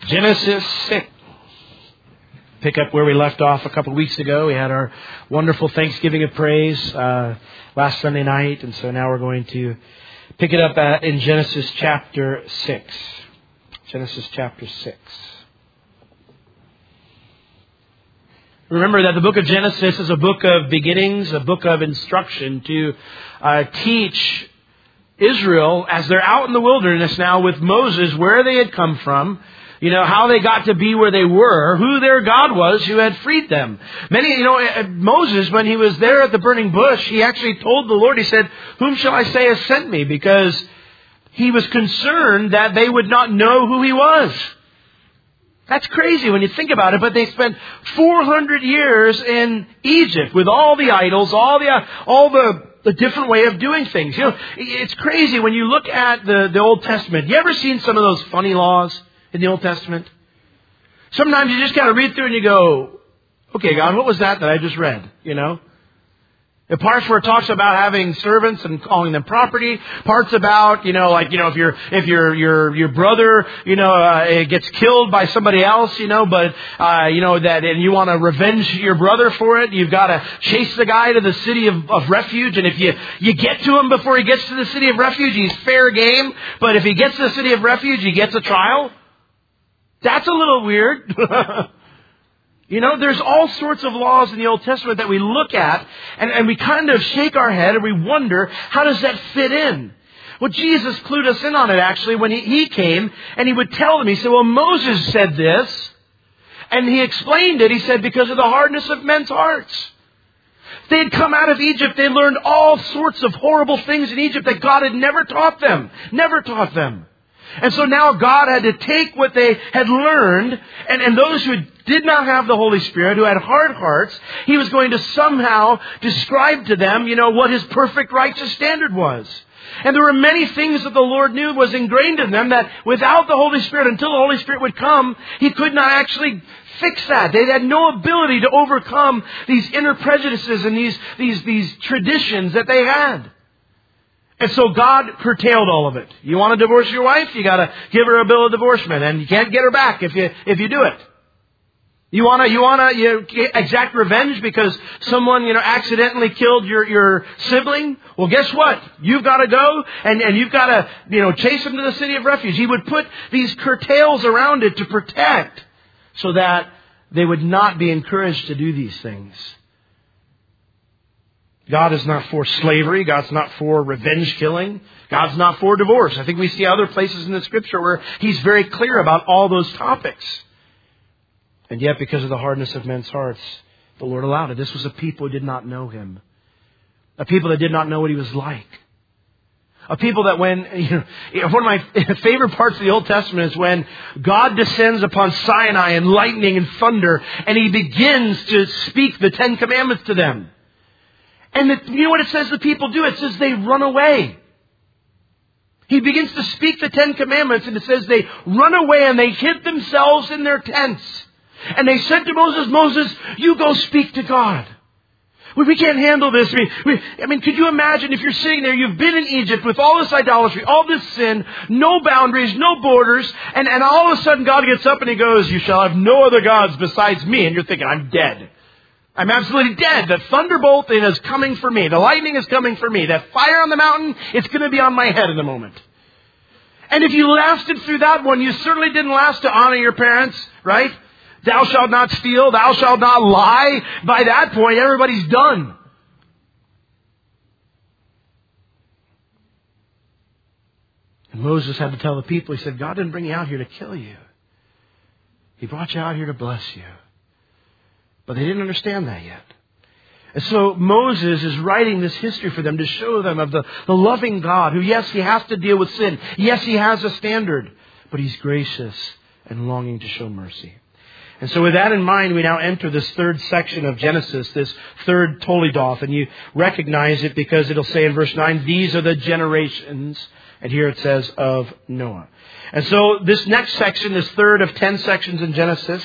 Genesis 6. Pick up where we left off a couple weeks ago. We had our wonderful Thanksgiving of Praise last Sunday night, and so now we're going to pick it up in Genesis chapter 6. Genesis chapter 6. Remember that the book of Genesis is a book of beginnings, a book of instruction to teach Israel as they're out in the wilderness now with Moses, where they had come from, how they got to be where they were, who their God was who had freed them. Moses, when he was there at the burning bush, he actually told the Lord, he said, "Whom shall I say has sent me?" Because he was concerned that they would not know who he was. That's crazy when you think about it, but they spent 400 years in Egypt with all the idols, all the different way of doing things. It's crazy when you look at the Old Testament. You ever seen some of those funny laws in the Old Testament? Sometimes you just kind of read through and you go, "Okay, God, what was that I just read?" The parts where it talks about having servants and calling them property, parts about, if your brother, gets killed by somebody else, that, and you want to revenge your brother for it, you've got to chase the guy to the city of refuge, and if you get to him before he gets to the city of refuge, he's fair game, but if he gets to the city of refuge, he gets a trial. That's a little weird. There's all sorts of laws in the Old Testament that we look at and we kind of shake our head and we wonder, how does that fit in? Well, Jesus clued us in on it actually when he came and he would tell them, he said, "Well, Moses said this," and he explained it. He said, because of the hardness of men's hearts. They had come out of Egypt. They learned all sorts of horrible things in Egypt that God had never taught them. Never taught them. And so now God had to take what they had learned, and those who did not have the Holy Spirit, who had hard hearts, He was going to somehow describe to them, what His perfect righteous standard was. And there were many things that the Lord knew was ingrained in them that without the Holy Spirit, until the Holy Spirit would come, He could not actually fix that. They had no ability to overcome these inner prejudices and these traditions that they had. And so God curtailed all of it. You want to divorce your wife? You got to give her a bill of divorcement, and you can't get her back if you do it. You want to exact revenge because someone accidentally killed your sibling? Well, guess what? You've got to go and you've got to chase them to the city of refuge. He would put these curtails around it to protect, so that they would not be encouraged to do these things. God is not for slavery. God's not for revenge killing. God's not for divorce. I think we see other places in the Scripture where He's very clear about all those topics. And yet, because of the hardness of men's hearts, the Lord allowed it. This was a people who did not know Him. A people that did not know what He was like. A people that one of my favorite parts of the Old Testament is when God descends upon Sinai in lightning and thunder, and He begins to speak the 10 Commandments to them. And you know what it says the people do? It says they run away. He begins to speak the 10 Commandments, and it says they run away and they hid themselves in their tents. And they said to Moses, "Moses, you go speak to God. We can't handle this." Could you imagine if you're sitting there, you've been in Egypt with all this idolatry, all this sin, no boundaries, no borders, and all of a sudden God gets up and He goes, "You shall have no other gods besides me." And you're thinking, "I'm dead. I'm absolutely dead. The thunderbolt is coming for me. The lightning is coming for me. That fire on the mountain, it's going to be on my head in a moment." And if you lasted through that one, you certainly didn't last to honor your parents, right? "Thou shalt not steal. Thou shalt not lie." By that point, everybody's done. And Moses had to tell the people, he said, "God didn't bring you out here to kill you. He brought you out here to bless you." But they didn't understand that yet. And so Moses is writing this history for them to show them of the loving God who, yes, He has to deal with sin. Yes, He has a standard, but He's gracious and longing to show mercy. And so with that in mind, we now enter this third section of Genesis, this third Toledoth. And you recognize it because it'll say in verse 9, "These are the generations," and here it says, "of Noah." And so this next section, this third of 10 sections in Genesis,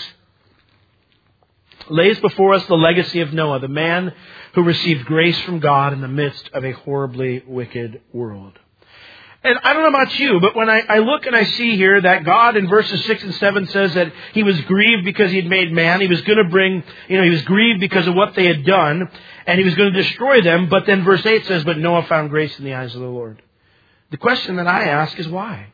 lays before us the legacy of Noah, the man who received grace from God in the midst of a horribly wicked world. And I don't know about you, but when I look and I see here that God in verses 6 and 7 says that He was grieved because He had made man. He was going to bring, He was grieved because of what they had done, and He was going to destroy them. But then verse 8 says, but Noah found grace in the eyes of the Lord. The question that I ask is why?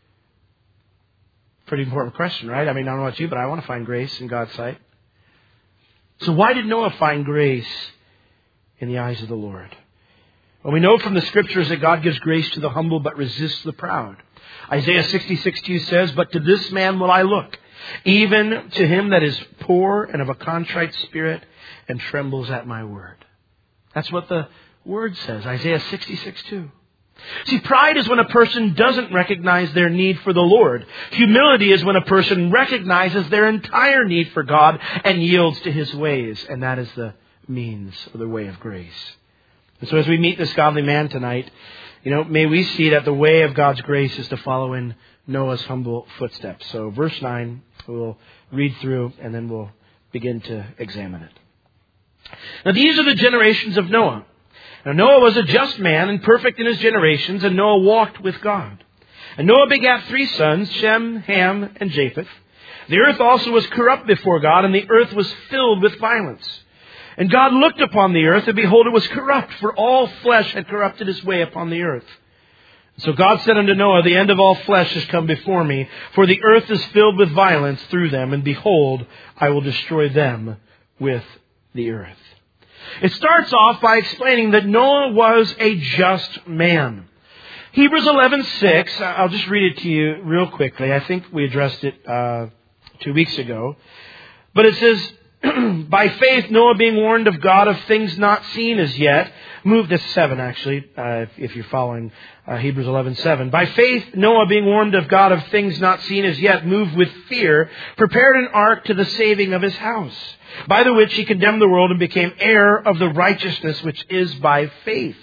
Pretty important question, right? I mean, I don't know about you, but I want to find grace in God's sight. So why did Noah find grace in the eyes of the Lord? Well, we know from the Scriptures that God gives grace to the humble but resists the proud. Isaiah 66:2 says, but to this man will I look, even to him that is poor and of a contrite spirit and trembles at my word. That's what the word says, Isaiah 66:2. See, pride is when a person doesn't recognize their need for the Lord. Humility is when a person recognizes their entire need for God and yields to His ways. And that is the means or the way of grace. And so as we meet this godly man tonight, may we see that the way of God's grace is to follow in Noah's humble footsteps. So verse 9, we'll read through and then we'll begin to examine it. Now these are the generations of Noah. Now Noah was a just man and perfect in his generations, and Noah walked with God. And Noah begat 3 sons, Shem, Ham, and Japheth. The earth also was corrupt before God, and the earth was filled with violence. And God looked upon the earth, and behold, it was corrupt, for all flesh had corrupted his way upon the earth. So God said unto Noah, the end of all flesh has come before me, for the earth is filled with violence through them, and behold, I will destroy them with the earth. It starts off by explaining that Noah was a just man. Hebrews 11:6, I'll just read it to you real quickly. I think we addressed it 2 weeks ago. But it says, by faith, Noah being warned of God of things not seen as yet. Move to 7, actually, if you're following Hebrews 11:7. By faith, Noah being warned of God of things not seen as yet, moved with fear, prepared an ark to the saving of his house, by the which he condemned the world and became heir of the righteousness which is by faith.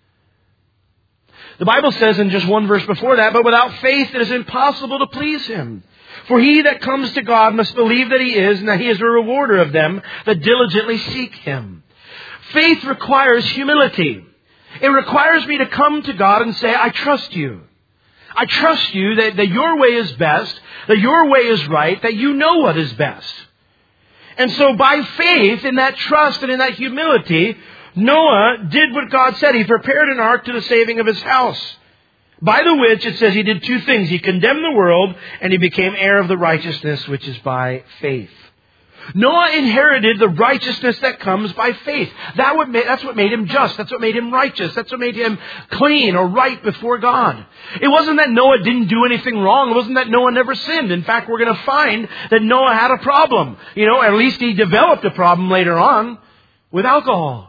The Bible says in just one verse before that, but without faith it is impossible to please Him. For he that comes to God must believe that He is, and that He is a rewarder of them that diligently seek Him. Faith requires humility. It requires me to come to God and say, I trust You. I trust You that Your way is best, that Your way is right, that You know what is best. And so by faith, in that trust and in that humility, Noah did what God said. He prepared an ark to the saving of his house. By the which, it says he did 2 things. He condemned the world, and he became heir of the righteousness which is by faith. Noah inherited the righteousness that comes by faith. That's what made him just. That's what made him righteous. That's what made him clean or right before God. It wasn't that Noah didn't do anything wrong. It wasn't that Noah never sinned. In fact, we're going to find that Noah had a problem. At least he developed a problem later on with alcohol.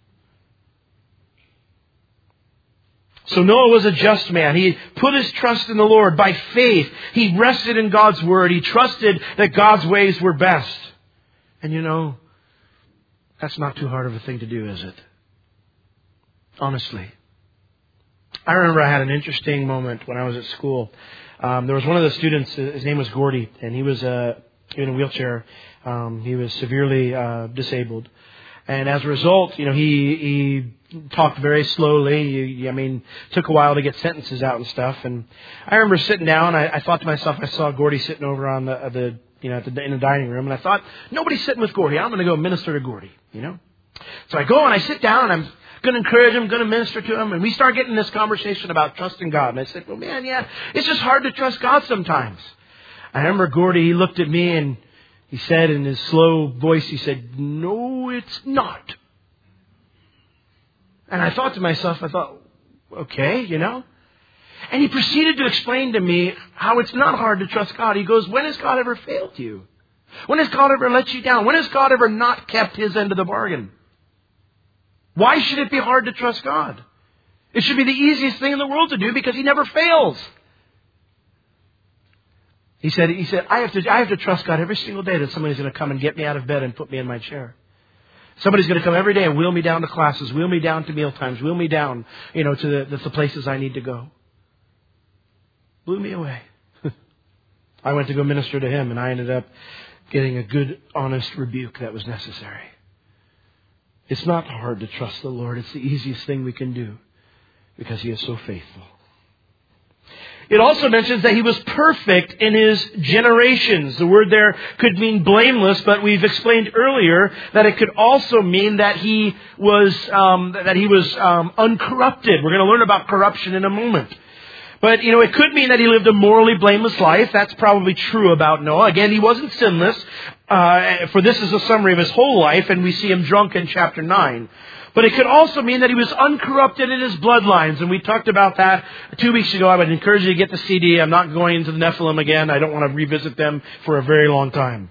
So Noah was a just man. He put his trust in the Lord by faith. He rested in God's word. He trusted that God's ways were best. And that's not too hard of a thing to do, is it? Honestly. I remember I had an interesting moment when I was at school. There was one of the students, his name was Gordy, and he was in a wheelchair. He was severely disabled. And as a result, he talked very slowly. Took a while to get sentences out and stuff. And I remember sitting down. I thought to myself, I saw Gordy sitting over on in the dining room, and I thought, nobody's sitting with Gordy. I'm going to go minister to Gordy. So I go and I sit down, and I'm going to encourage him, going to minister to him, and we start getting this conversation about trusting God. And I said, well, man, yeah, it's just hard to trust God sometimes. I remember Gordy. He looked at me and he said in his slow voice, he said, no, it's not. And I thought to myself, okay, And he proceeded to explain to me how it's not hard to trust God. He goes, when has God ever failed you? When has God ever let you down? When has God ever not kept His end of the bargain? Why should it be hard to trust God? It should be the easiest thing in the world to do because He never fails. He said, I have to trust God every single day that somebody's going to come and get me out of bed and put me in my chair. Somebody's going to come every day and wheel me down to classes, wheel me down to meal times, wheel me down, to the places I need to go. Blew me away. I went to go minister to him, and I ended up getting a good, honest rebuke that was necessary. It's not hard to trust the Lord. It's the easiest thing we can do because He is so faithful. It also mentions that he was perfect in his generations. The word there could mean blameless, but we've explained earlier that it could also mean that he was uncorrupted. We're going to learn about corruption in a moment. But, it could mean that he lived a morally blameless life. That's probably true about Noah. Again, he wasn't sinless, for this is a summary of his whole life, and we see him drunk in chapter 9. But it could also mean that he was uncorrupted in his bloodlines. And we talked about that 2 weeks ago. I would encourage you to get the CD. I'm not going into the Nephilim again. I don't want to revisit them for a very long time.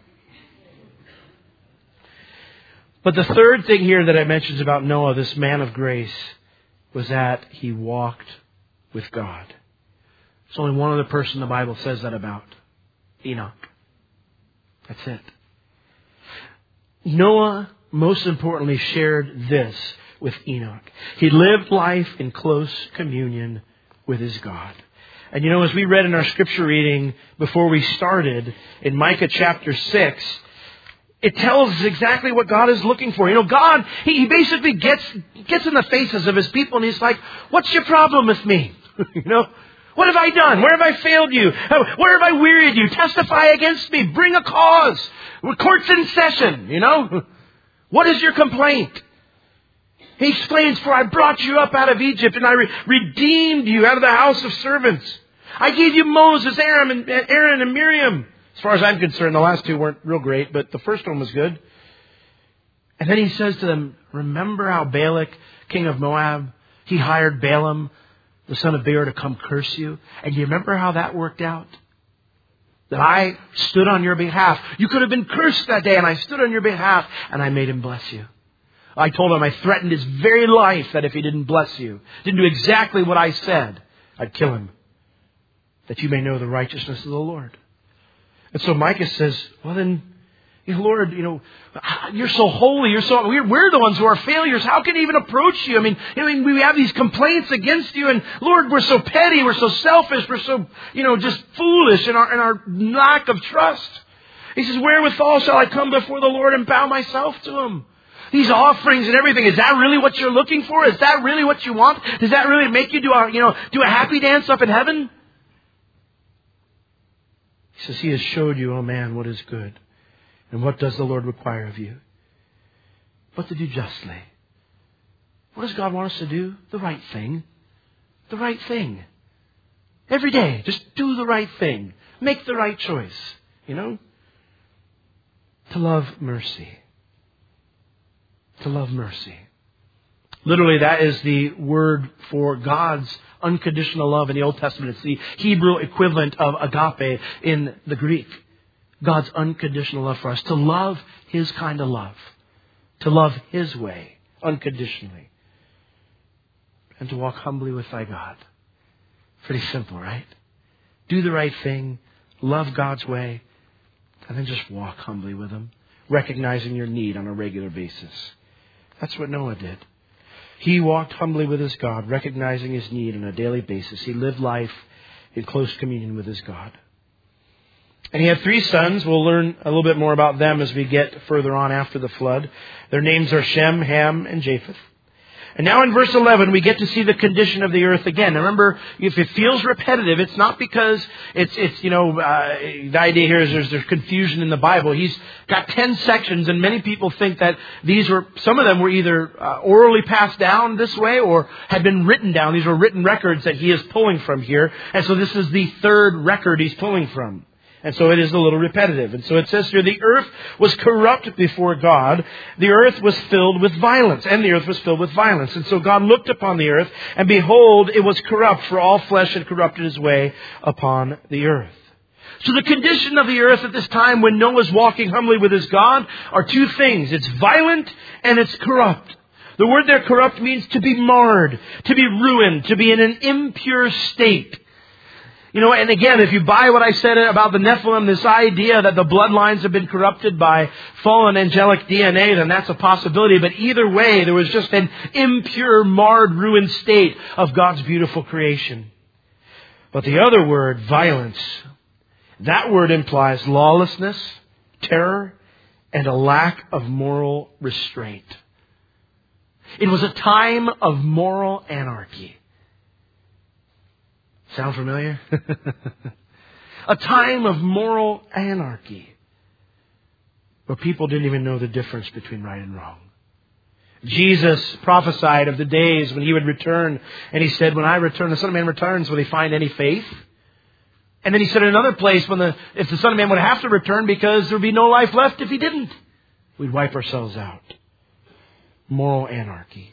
But the third thing here that I mentioned about Noah, this man of grace, was that he walked with God. There's only one other person the Bible says that about. Enoch. That's it. Noah, most importantly, shared this with Enoch. He lived life in close communion with his God. And as we read in our scripture reading before we started, in Micah chapter 6, it tells us exactly what God is looking for. God, He basically gets in the faces of His people and He's like, what's your problem with me? What have I done? Where have I failed you? Where have I wearied you? Testify against me. Bring a cause. Court's in session, What is your complaint? He explains, for I brought you up out of Egypt and I redeemed you out of the house of servants. I gave you Moses, Aaron and Miriam. As far as I'm concerned, the last two weren't real great, but the first one was good. And then he says to them, remember how Balak, king of Moab, he hired Balaam, the son of Beor, to come curse you? And do you remember how that worked out? That I stood on your behalf. You could have been cursed that day, and I stood on your behalf, and I made him bless you. I told him I threatened his very life that if he didn't bless you, didn't do exactly what I said, I'd kill him. That you may know the righteousness of the Lord. And so Micah says, well then, Lord, you're so holy. We're the ones who are failures. How can he even approach you? I mean, we have these complaints against you, and Lord, we're so petty, we're so selfish, we're so, just foolish in our lack of trust. He says, wherewithal shall I come before the Lord and bow myself to Him? These offerings and everything, is that really what you're looking for? Is that really what you want? Does that really make you do a happy dance up in heaven? He says, He has showed you, O man, what is good. And what does the Lord require of you? But to do justly. What does God want us to do? The right thing. The right thing. Every day, just do the right thing. Make the right choice. To love mercy. To love mercy. Literally, that is the word for God's unconditional love in the Old Testament. It's the Hebrew equivalent of agape in the Greek. God's unconditional love for us. To love His kind of love. To love His way, unconditionally. And to walk humbly with thy God. Pretty simple, right? Do the right thing. Love God's way. And then just walk humbly with Him. Recognizing your need on a regular basis. That's what Noah did. He walked humbly with his God, recognizing his need on a daily basis. He lived life in close communion with his God. And he had 3 sons. We'll learn a little bit more about them as we get further on after the flood. Their names are Shem, Ham, and Japheth. And now in verse 11, we get to see the condition of the earth again. Now remember, if it feels repetitive, it's not because the idea here is there's confusion in the Bible. He's got 10 sections, and many people think that some of them were either orally passed down this way or had been written down. These were written records that he is pulling from here. And so this is the 3rd record he's pulling from. And so it is a little repetitive. And so it says here, the earth was corrupt before God. The earth was filled with violence. And the earth was filled with violence. And so God looked upon the earth, and behold, it was corrupt, for all flesh had corrupted his way upon the earth. So the condition of the earth at this time when Noah's walking humbly with his God are 2 things. It's violent and it's corrupt. The word there, corrupt, means to be marred, to be ruined, to be in an impure state. And again, if you buy what I said about the Nephilim, this idea that the bloodlines have been corrupted by fallen angelic DNA, then that's a possibility. But either way, there was just an impure, marred, ruined state of God's beautiful creation. But the other word, violence, that word implies lawlessness, terror, and a lack of moral restraint. It was a time of moral anarchy. Sound familiar? A time of moral anarchy, where people didn't even know the difference between right and wrong. Jesus prophesied of the days when He would return, and He said, when I return, the Son of Man returns, will He find any faith? And then He said in another place, if the Son of Man would have to return because there would be no life left if He didn't, we'd wipe ourselves out. Moral anarchy.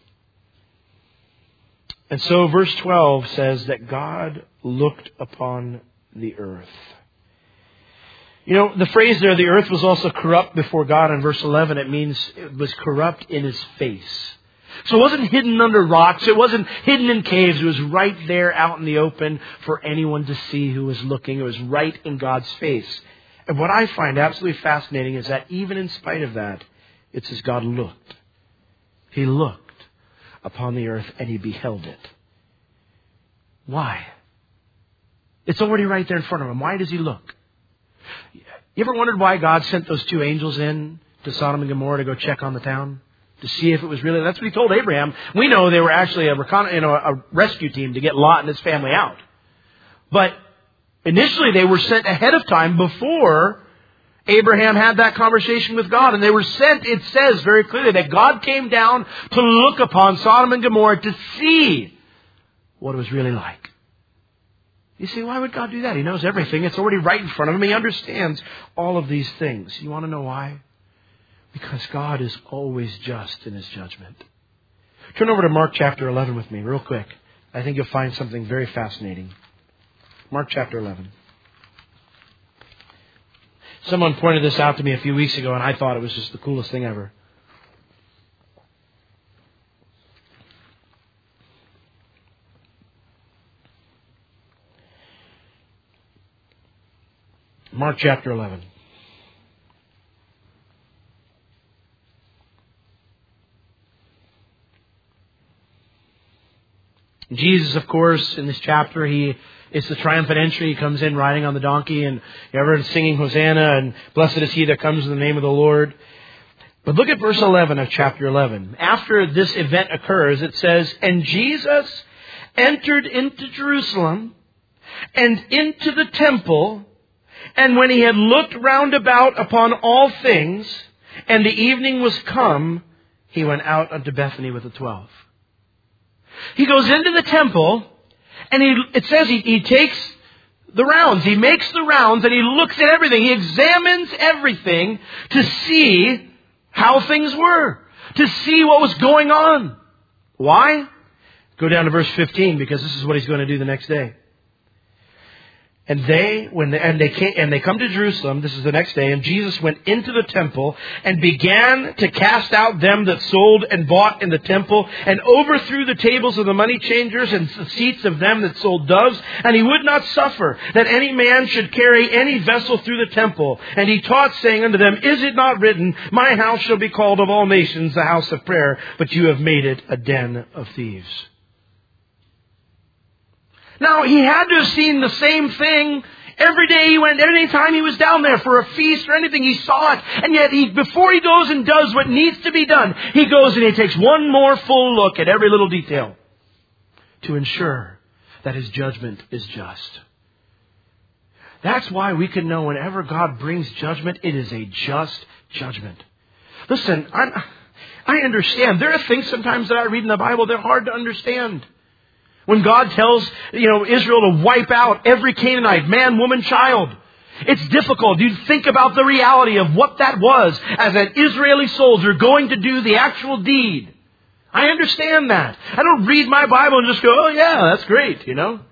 And so verse 12 says that God looked upon the earth. You know, the phrase there, the earth was also corrupt before God, in verse 11, it means it was corrupt in His face. So it wasn't hidden under rocks. It wasn't hidden in caves. It was right there out in the open for anyone to see who was looking. It was right in God's face. And what I find absolutely fascinating is that even in spite of that, it says God looked. He looked upon the earth and He beheld it. Why? It's already right there in front of Him. Why does He look? You ever wondered why God sent those two angels in to Sodom and Gomorrah to go check on the town? To see if it was really... That's what He told Abraham. We know they were actually a rescue team to get Lot and his family out. But initially they were sent ahead of time before Abraham had that conversation with God. And they were sent, it says very clearly, that God came down to look upon Sodom and Gomorrah to see what it was really like. You see, why would God do that? He knows everything. It's already right in front of Him. He understands all of these things. You want to know why? Because God is always just in His judgment. Turn over to Mark chapter 11 with me real quick. I think you'll find something very fascinating. Mark chapter 11. Someone pointed this out to me a few weeks ago, and I thought it was just the coolest thing ever. Mark chapter 11. Jesus, of course, in this chapter, it's the triumphant entry. He comes in riding on the donkey, and everyone's singing Hosanna, and blessed is He that comes in the name of the Lord. But look at verse 11 of chapter 11. After this event occurs, it says, and Jesus entered into Jerusalem and into the temple, and when He had looked round about upon all things, and the evening was come, He went out unto Bethany with the 12. He goes into the temple, and it says he takes the rounds. He makes the rounds, and He looks at everything. He examines everything to see how things were, to see what was going on. Why? Go down to verse 15, because this is what He's going to do the next day. And they come to Jerusalem, this is the next day, and Jesus went into the temple and began to cast out them that sold and bought in the temple, and overthrew the tables of the money changers and the seats of them that sold doves. And He would not suffer that any man should carry any vessel through the temple. And He taught, saying unto them, is it not written, my house shall be called of all nations the house of prayer, but you have made it a den of thieves. Now, He had to have seen the same thing every day He went, any time He was down there for a feast or anything, He saw it. And yet, before He goes and does what needs to be done, He goes and He takes one more full look at every little detail to ensure that His judgment is just. That's why we can know whenever God brings judgment, it is a just judgment. Listen, I understand. There are things sometimes that I read in the Bible, they're hard to understand. When God tells, Israel to wipe out every Canaanite, man, woman, child. It's difficult. You think about the reality of what that was as an Israeli soldier going to do the actual deed. I understand that. I don't read my Bible and just go, oh yeah, that's great,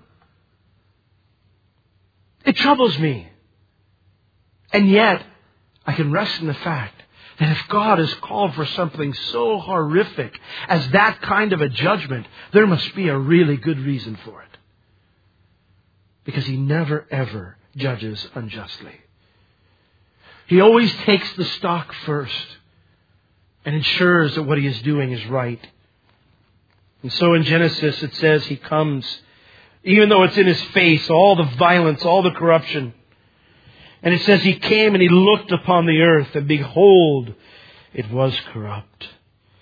It troubles me. And yet, I can rest in the fact that if God has called for something so horrific as that kind of a judgment, there must be a really good reason for it. Because He never, ever judges unjustly. He always takes the stock first and ensures that what He is doing is right. And so in Genesis it says He comes, even though it's in His face, all the violence, all the corruption. And it says He came and He looked upon the earth, and behold, it was corrupt.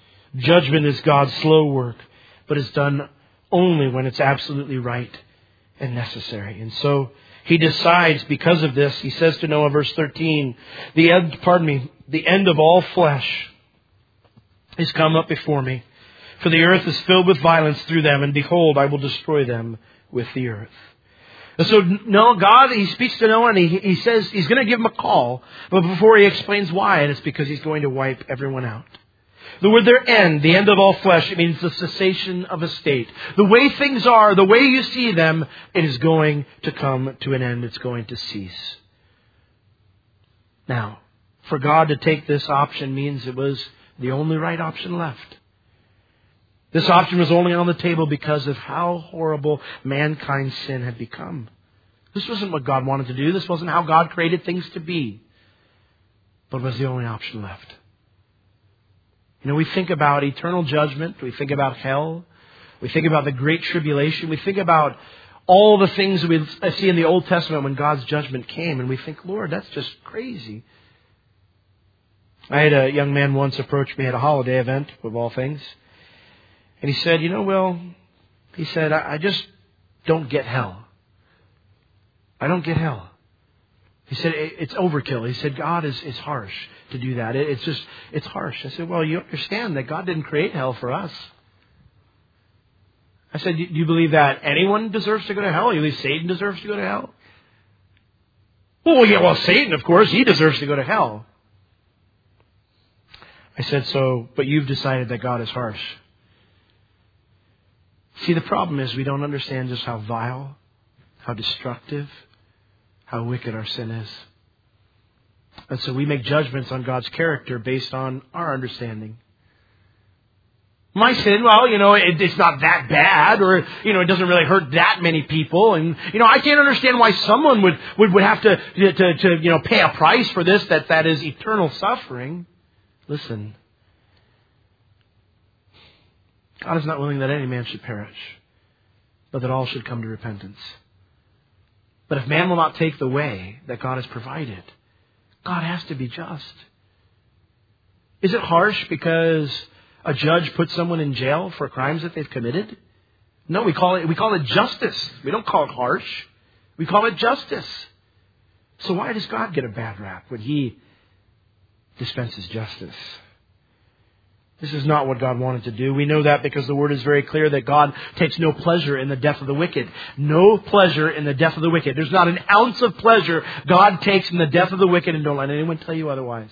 Judgment is God's slow work, but it's done only when it's absolutely right. and necessary. And so he decides, because of this, he says to Noah, verse 13, the end of all flesh is come up before me. For the earth is filled with violence through them, and behold, I will destroy them with the earth. And so God, he speaks to Noah, and he says he's going to give him a call, but before he explains why, and it's because he's going to wipe everyone out. The word there, end, the end of all flesh, it means the cessation of a state. The way things are, the way you see them, it is going to come to an end. It's going to cease. Now, for God to take this option means it was the only right option left. This option was only on the table because of how horrible mankind's sin had become. This wasn't what God wanted to do. This wasn't how God created things to be. But it was the only option left. We think about eternal judgment. We think about hell. We think about the great tribulation. We think about all the things we see in the Old Testament when God's judgment came. And we think, Lord, that's just crazy. I had a young man once approach me at a holiday event, of all things. And he said, Will, I just don't get hell. I don't get hell. He said, it's overkill. He said, God is harsh to do that. It's harsh. I said, well, you understand that God didn't create hell for us. I said, do you believe that anyone deserves to go to hell? You believe Satan deserves to go to hell? Well, Satan, of course, he deserves to go to hell. I said, but you've decided that God is harsh. See, the problem is we don't understand just how vile, how destructive, how wicked our sin is. And so we make judgments on God's character based on our understanding. My sin, it's not that bad, or, it doesn't really hurt that many people. And, I can't understand why someone would have to pay a price for this, that is eternal suffering. Listen. God is not willing that any man should perish, but that all should come to repentance. But if man will not take the way that God has provided, God has to be just. Is it harsh because a judge puts someone in jail for crimes that they've committed? No, we call it justice. We don't call it harsh. We call it justice. So why does God get a bad rap when He dispenses justice? This is not what God wanted to do. We know that because the Word is very clear that God takes no pleasure in the death of the wicked. No pleasure in the death of the wicked. There's not an ounce of pleasure God takes in the death of the wicked, and don't let anyone tell you otherwise.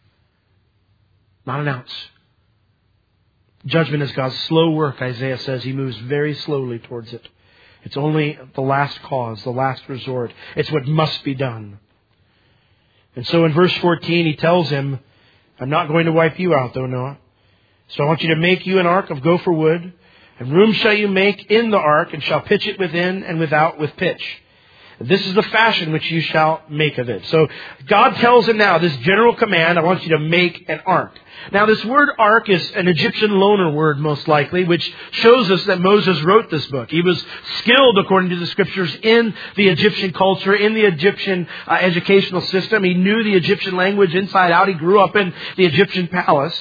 Not an ounce. Judgment is God's slow work, Isaiah says. He moves very slowly towards it. It's only the last cause, the last resort. It's what must be done. And so in verse 14, he tells him, I'm not going to wipe you out, though, Noah. So I want you to make you an ark of gopher wood, and room shall you make in the ark, and shall pitch it within and without with pitch. This is the fashion which you shall make of it. So God tells him now, this general command, I want you to make an ark. Now this word ark is an Egyptian loaner word, most likely, which shows us that Moses wrote this book. He was skilled, according to the scriptures, in the Egyptian culture, in the Egyptian educational system. He knew the Egyptian language inside out. He grew up in the Egyptian palace.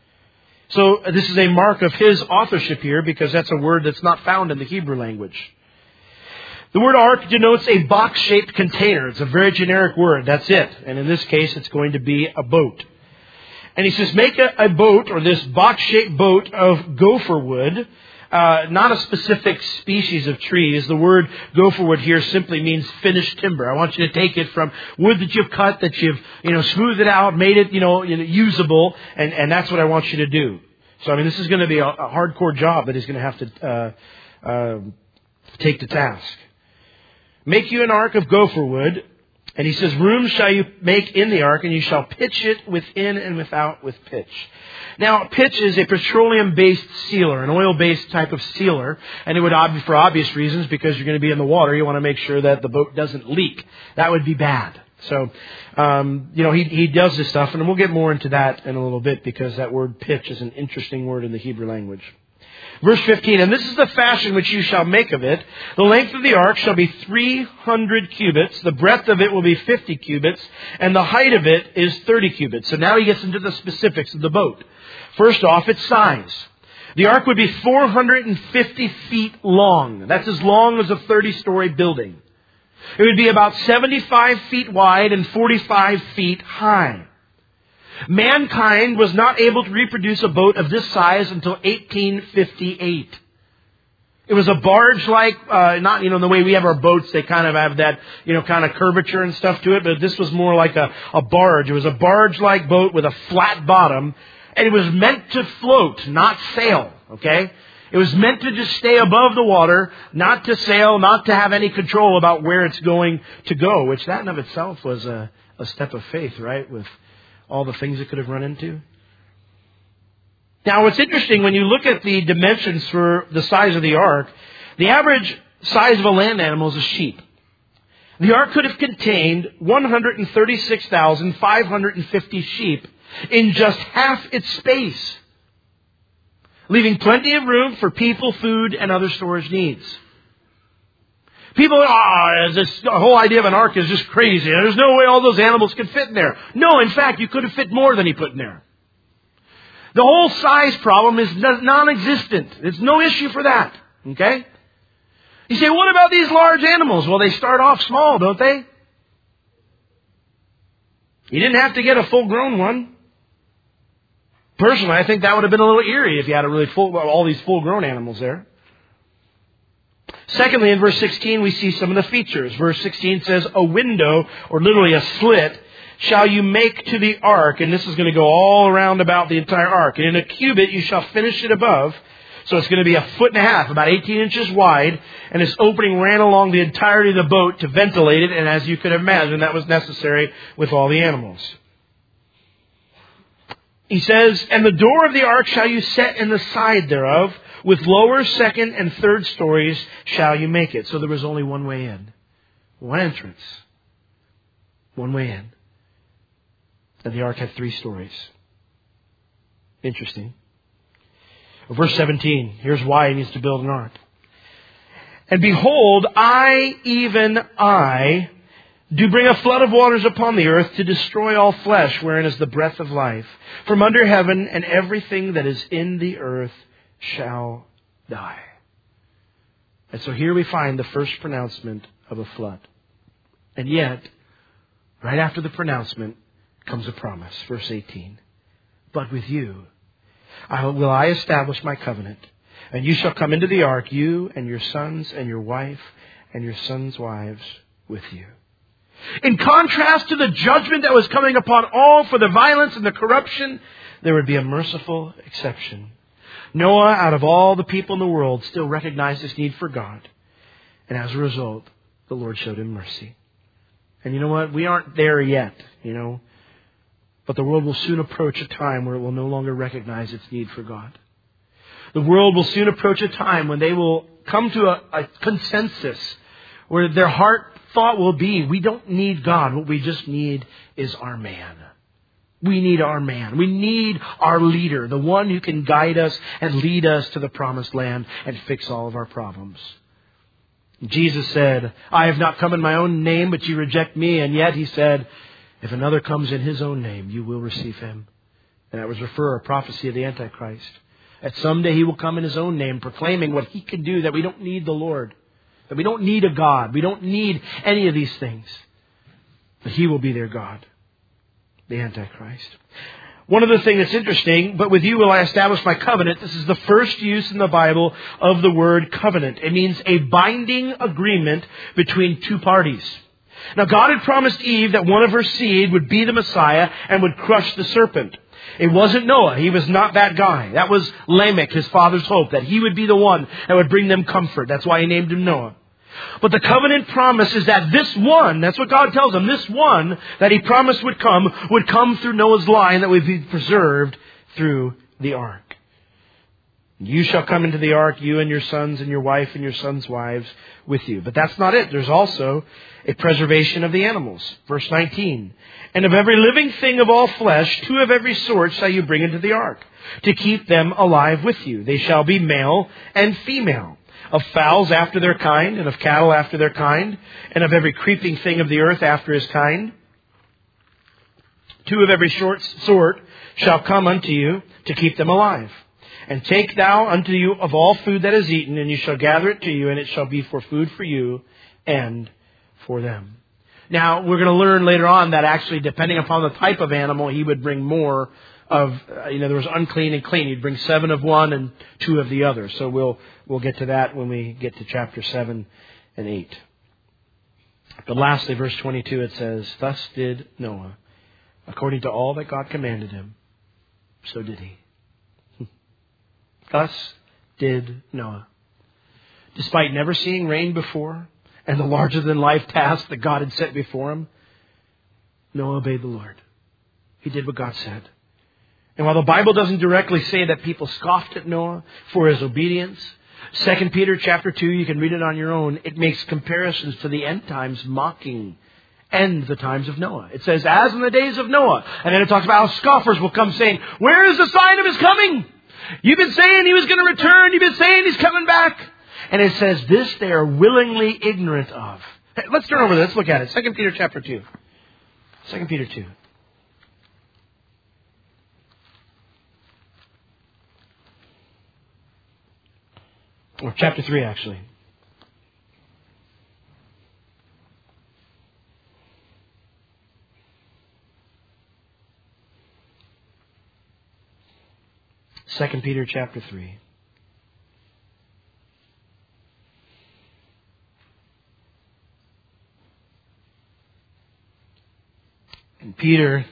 So this is a mark of his authorship here, because that's a word that's not found in the Hebrew language. The word ark denotes a box-shaped container. It's a very generic word. That's it. And in this case, it's going to be a boat. And he says, make a boat, or this box-shaped boat of gopher wood, not a specific species of trees. The word gopher wood here simply means finished timber. I want you to take it from wood that you've cut, that you've, smoothed it out, made it, usable, and that's what I want you to do. So, this is going to be a hardcore job that he's going to have to take to task. Make you an ark of gopher wood. And he says, room shall you make in the ark, and you shall pitch it within and without with pitch. Now, pitch is a petroleum-based sealer, an oil-based type of sealer. And it would, for obvious reasons, because you're going to be in the water, you want to make sure that the boat doesn't leak. That would be bad. So, he does this stuff, and we'll get more into that in a little bit, because that word pitch is an interesting word in the Hebrew language. Verse 15, and this is the fashion which you shall make of it. The length of the ark shall be 300 cubits. The breadth of it will be 50 cubits. And the height of it is 30 cubits. So now he gets into the specifics of the boat. First off, its size. The ark would be 450 feet long. That's as long as a 30-story building. It would be about 75 feet wide and 45 feet high. Mankind was not able to reproduce a boat of this size until 1858. It was a barge-like, not, the way we have our boats, they kind of have that, kind of curvature and stuff to it, but this was more like a barge. It was a barge-like boat with a flat bottom, and it was meant to float, not sail, okay? It was meant to just stay above the water, not to sail, not to have any control about where it's going to go, which that in of itself was a step of faith, right, with all the things it could have run into. Now, what's interesting, when you look at the dimensions for the size of the ark, the average size of a land animal is a sheep. The ark could have contained 136,550 sheep in just half its space, leaving plenty of room for people, food, and other storage needs. People, this whole idea of an ark is just crazy. There's no way all those animals could fit in there. No, in fact, you could have fit more than he put in there. The whole size problem is non-existent. There's no issue for that. Okay? You say, what about these large animals? Well, they start off small, don't they? You didn't have to get a full-grown one. Personally, I think that would have been a little eerie if you had all these full-grown animals there. Secondly, in verse 16, we see some of the features. Verse 16 says, a window, or literally a slit, shall you make to the ark. And this is going to go all around about the entire ark. And in a cubit you shall finish it above. So it's going to be 1.5 feet, about 18 inches wide. And this opening ran along the entirety of the boat to ventilate it. And as you could imagine, that was necessary with all the animals. He says, and the door of the ark shall you set in the side thereof. With lower, second, and third stories shall you make it. So there was only one way in. One entrance. One way in. And the ark had 3 stories. Interesting. Verse 17. Here's why he needs to build an ark. And behold, I, even I, do bring a flood of waters upon the earth to destroy all flesh, wherein is the breath of life. From under heaven, and everything that is in the earth shall die. And so here we find the first pronouncement of a flood. And yet, right after the pronouncement comes a promise. Verse 18. But with you will I establish my covenant, and you shall come into the ark, you and your sons and your wife and your sons' wives with you. In contrast to the judgment that was coming upon all for the violence and the corruption, there would be a merciful exception. Noah, out of all the people in the world, still recognized his need for God. And as a result, the Lord showed him mercy. And you know what? We aren't there yet, But the world will soon approach a time where it will no longer recognize its need for God. The world will soon approach a time when they will come to a consensus where their heart thought will be, we don't need God. What we just need is our man. We need our man. We need our leader, the one who can guide us and lead us to the promised land and fix all of our problems. Jesus said, I have not come in my own name, but you reject me. And yet he said, if another comes in his own name, you will receive him. And that was a prophecy of the Antichrist. That someday he will come in his own name, proclaiming what he can do, that we don't need the Lord, that we don't need a God. We don't need any of these things. But he will be their God. The Antichrist. One of the things that's interesting, but with you will I establish my covenant. This is the first use in the Bible of the word covenant. It means a binding agreement between two parties. Now God had promised Eve that one of her seed would be the Messiah and would crush the serpent. It wasn't Noah. He was not that guy. That was Lamech, his father's hope, that he would be the one that would bring them comfort. That's why he named him Noah. But the covenant promise is that this one, that's what God tells him, this one that he promised would come through Noah's line that would be preserved through the ark. You shall come into the ark, you and your sons and your wife and your sons' wives with you. But that's not it. There's also a preservation of the animals. Verse 19. And of every living thing of all flesh, 2 of every sort shall you bring into the ark, to keep them alive with you. They shall be male and female. Of fowls after their kind, and of cattle after their kind, and of every creeping thing of the earth after his kind. 2 of every sort shall come unto you to keep them alive. And take thou unto you of all food that is eaten, and you shall gather it to you, and it shall be for food for you and for them. Now, we're going to learn later on that actually, depending upon the type of animal, he would bring more of, there was unclean and clean. He'd bring 7 of one and 2 of the other. So we'll get to that when we get to chapter 7 and 8. But lastly, verse 22, it says, Thus did Noah, according to all that God commanded him, so did he. Thus did Noah. Despite never seeing rain before, and the larger-than-life task that God had set before him, Noah obeyed the Lord. He did what God said. And while the Bible doesn't directly say that people scoffed at Noah for his obedience, 2 Peter chapter 2, you can read it on your own, it makes comparisons to the end times mocking and the times of Noah. It says, as in the days of Noah. And then it talks about how scoffers will come saying, where is the sign of his coming? You've been saying he was going to return. You've been saying he's coming back. And it says, this they are willingly ignorant of. Hey, let's turn over there. Let's look at it. 2 Peter chapter 2. 2 Peter 2. Or chapter 3, actually. Second Peter chapter 3. And Peter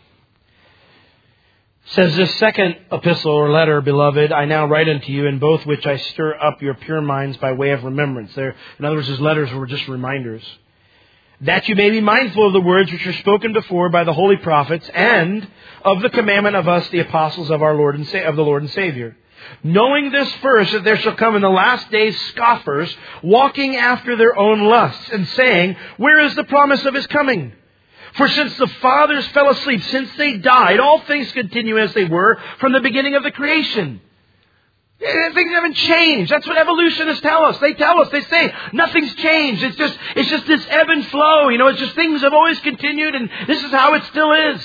says, this second epistle or letter, beloved, I now write unto you, in both which I stir up your pure minds by way of remembrance. There, in other words, his letters were just reminders. That you may be mindful of the words which were spoken before by the holy prophets, and of the commandment of us, the apostles of our Lord and of the Lord and Savior. Knowing this first, that there shall come in the last days scoffers, walking after their own lusts, and saying, where is the promise of his coming? For since the fathers fell asleep, since they died, all things continue as they were from the beginning of the creation. Things haven't changed. That's what evolutionists tell us. They tell us, they say, nothing's changed. It's just this ebb and flow. It's just things have always continued, and this is how it still is.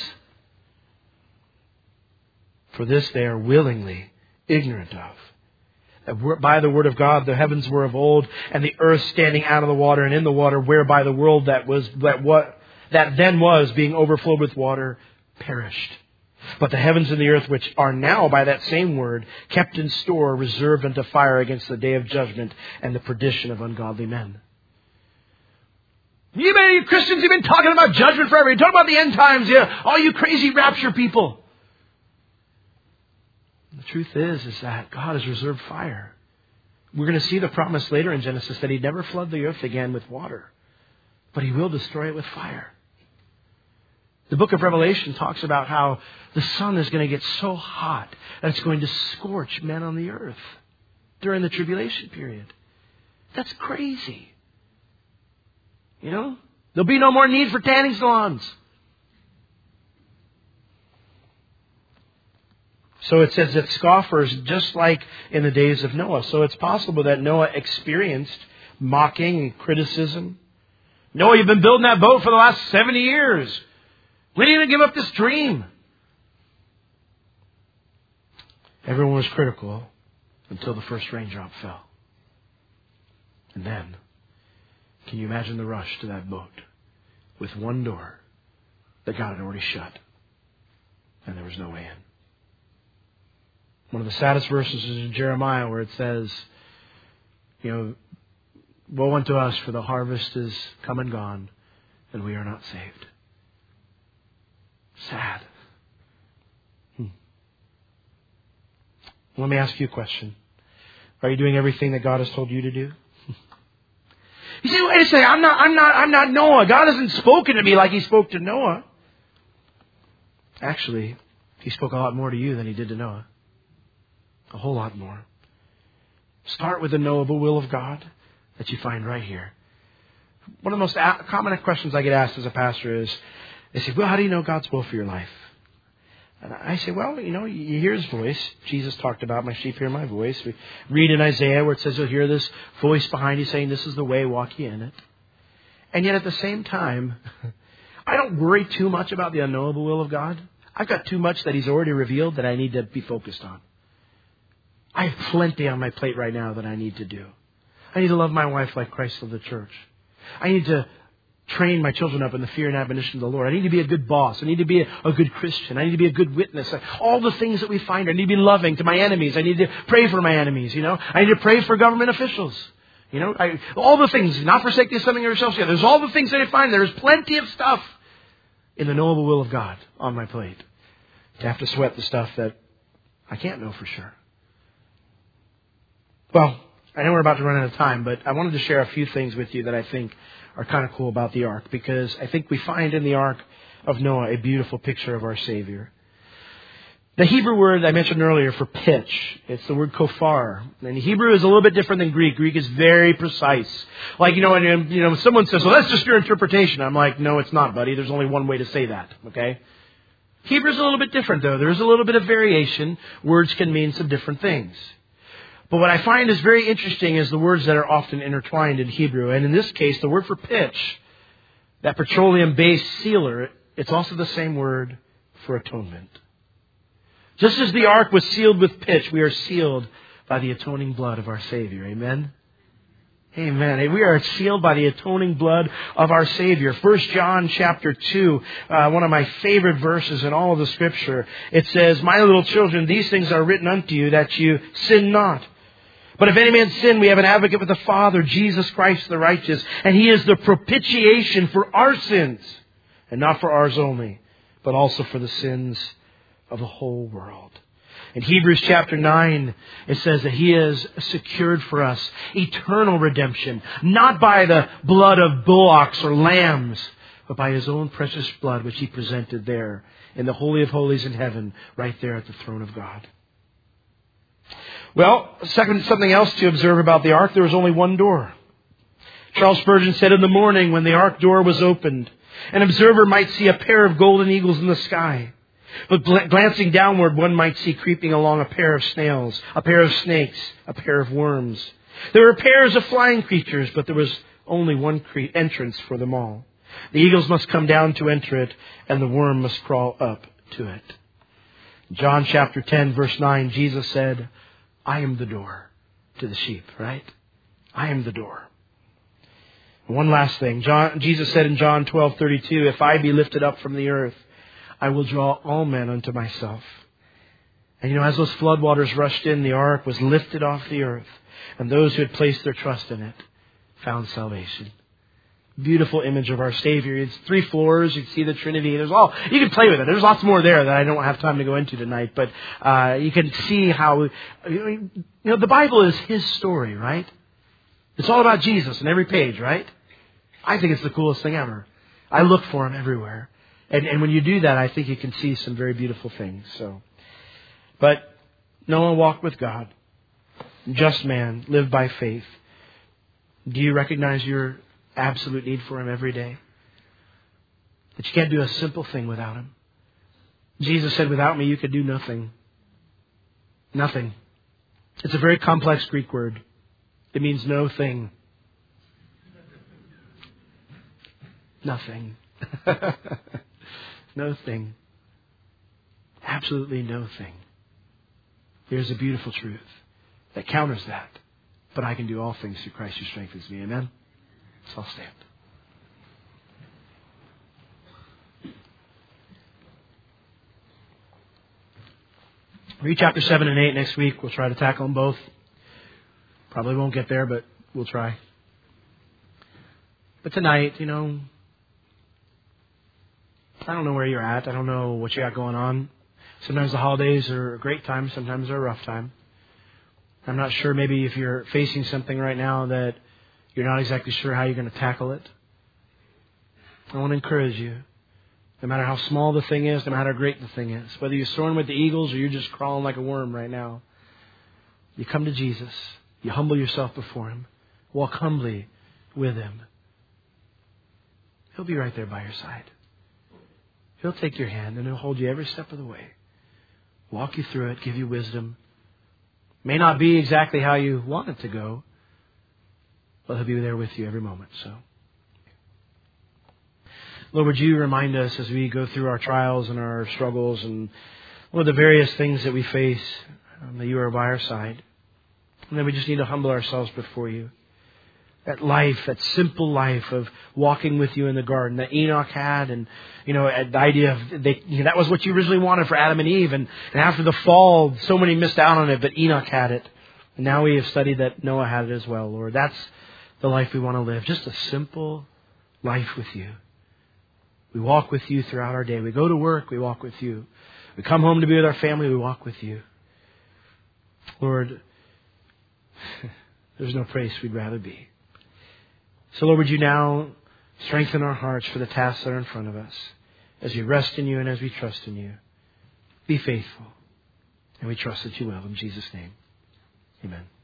For this they are willingly ignorant of. That by the word of God the heavens were of old, and the earth standing out of the water and in the water, whereby the world that then was, being overflowed with water, perished. But the heavens and the earth, which are now by that same word kept in store, reserved unto fire against the day of judgment and the perdition of ungodly men. You Christians, you've been talking about judgment forever. You talk about the end times, all you crazy rapture people. The truth is that God has reserved fire. We're going to see the promise later in Genesis that He'd never flood the earth again with water, but He will destroy it with fire. The book of Revelation talks about how the sun is going to get so hot that it's going to scorch men on the earth during the tribulation period. That's crazy. There'll be no more need for tanning salons. So it says that scoffers, just like in the days of Noah. So it's possible that Noah experienced mocking and criticism. Noah, you've been building that boat for the last 70 years. When are you going to give up this dream? Everyone was critical until the first raindrop fell. And then, can you imagine the rush to that boat with one door that God had already shut and there was no way in? One of the saddest verses is in Jeremiah where it says, woe unto us, for the harvest is come and gone, and we are not saved. Sad. Let me ask you a question. Are you doing everything that God has told you to do? You say, wait a second, I'm not Noah. God hasn't spoken to me like He spoke to Noah. Actually, He spoke a lot more to you than He did to Noah. A whole lot more. Start with the knowable will of God that you find right here. One of the most common questions I get asked as a pastor is, they say, well, how do you know God's will for your life? And I say, well, you hear His voice. Jesus talked about, my sheep hear my voice. We read in Isaiah where it says you'll hear this voice behind you saying, this is the way, walk ye in it. And yet at the same time, I don't worry too much about the unknowable will of God. I've got too much that He's already revealed that I need to be focused on. I have plenty on my plate right now that I need to do. I need to love my wife like Christ loved the church. I need to train my children up in the fear and admonition of the Lord. I need to be a good boss. I need to be a good Christian. I need to be a good witness. All the things that we find. I need to be loving to my enemies. I need to pray for my enemies, I need to pray for government officials. All the things, not forsake the assembling of yourselves together. There's all the things that I find. There's plenty of stuff in the knowable will of God on my plate. To have to sweat the stuff that I can't know for sure. Well, I know we're about to run out of time, but I wanted to share a few things with you that I think are kind of cool about the ark, because I think we find in the ark of Noah a beautiful picture of our Savior. The Hebrew word I mentioned earlier for pitch, it's the word kofar. And Hebrew is a little bit different than Greek. Greek is very precise. Like, when someone says, well, that's just your interpretation. I'm like, no, it's not, buddy. There's only one way to say that, okay? Hebrew's a little bit different, though. There's a little bit of variation. Words can mean some different things. But what I find is very interesting is the words that are often intertwined in Hebrew. And in this case, the word for pitch, that petroleum-based sealer, it's also the same word for atonement. Just as the ark was sealed with pitch, we are sealed by the atoning blood of our Savior. Amen? Amen. We are sealed by the atoning blood of our Savior. 1 John chapter 2, one of my favorite verses in all of the Scripture. It says, my little children, these things are written unto you that you sin not. But if any man sin, we have an advocate with the Father, Jesus Christ the righteous. And He is the propitiation for our sins. And not for ours only, but also for the sins of the whole world. In Hebrews chapter 9, it says that He has secured for us eternal redemption, not by the blood of bullocks or lambs, but by His own precious blood, which He presented there in the Holy of Holies in heaven, right there at the throne of God. Well, something else to observe about the ark, there was only one door. Charles Spurgeon said, in the morning when the ark door was opened, an observer might see a pair of golden eagles in the sky. But glancing downward, one might see creeping along a pair of snails, a pair of snakes, a pair of worms. There were pairs of flying creatures, but there was only one entrance for them all. The eagles must come down to enter it, and the worm must crawl up to it. John chapter 10, verse 9, Jesus said, I am the door to the sheep, right? I am the door. One last thing. Jesus said in John 12:32, if I be lifted up from the earth, I will draw all men unto myself. And as those floodwaters rushed in, the ark was lifted off the earth. And those who had placed their trust in it found salvation. Beautiful image of our Savior. It's 3 floors. You can see the Trinity. You can play with it. There's lots more there that I don't have time to go into tonight. But you can see how, the Bible is His story, right? It's all about Jesus in every page, right? I think it's the coolest thing ever. I look for Him everywhere. And when you do that, I think you can see some very beautiful things. But Noah walked with God. Just man, lived by faith. Do you recognize your absolute need for Him every day? That you can't do a simple thing without Him. Jesus said, without me, you could do nothing. Nothing. It's a very complex Greek word. It means no thing. Nothing. No thing. Absolutely no thing. There's a beautiful truth that counters that. But I can do all things through Christ who strengthens me. Amen? So I'll stand. Read chapter 7 and 8 next week. We'll try to tackle them both. Probably won't get there, but we'll try. But tonight, I don't know where you're at. I don't know what you got going on. Sometimes the holidays are a great time. Sometimes they're a rough time. I'm not sure maybe if you're facing something right now that you're not exactly sure how you're going to tackle it. I want to encourage you. No matter how small the thing is, no matter how great the thing is, whether you're soaring with the eagles or you're just crawling like a worm right now, you come to Jesus. You humble yourself before Him. Walk humbly with Him. He'll be right there by your side. He'll take your hand and He'll hold you every step of the way. Walk you through it, give you wisdom. May not be exactly how you want it to go, but He'll be there with you every moment. So, Lord, would you remind us as we go through our trials and our struggles and one of the various things that we face, that you are by our side. And then we just need to humble ourselves before you. That life, that simple life of walking with you in the garden that Enoch had, and the idea of that was what you originally wanted for Adam and Eve, and after the fall, so many missed out on it, but Enoch had it. And now we have studied that Noah had it as well, Lord. That's the life we want to live, just a simple life with you. We walk with you throughout our day. We go to work, we walk with you. We come home to be with our family, we walk with you. Lord, there's no place we'd rather be. So Lord, would you now strengthen our hearts for the tasks that are in front of us as we rest in you and as we trust in you. Be faithful. And we trust that you will. In Jesus' name, amen.